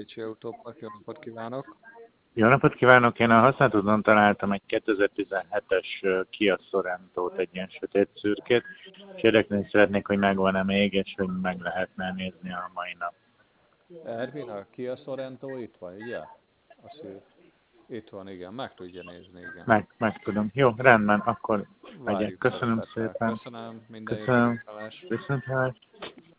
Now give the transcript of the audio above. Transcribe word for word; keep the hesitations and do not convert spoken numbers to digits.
Pécsi Autópark, jó napot kívánok! Jó napot kívánok! Én a használatodon találtam egy kétezer-tizenhetes Kia Sorentót, egy ilyen sötét szürkét, és érdeklődni szeretnék, hogy megvan-e még, és hogy meg lehetne nézni a mai nap. Ervin, a Kia Sorento itt van, ugye? Azt hiszem, itt van, igen, meg tudja nézni, igen. Meg, meg tudom. Jó, rendben, akkor megyek. Várjuk Köszönöm szeretettel. szépen. Köszönöm, minden jót, Köszönöm. viszontlátásra. Viszontlátásra.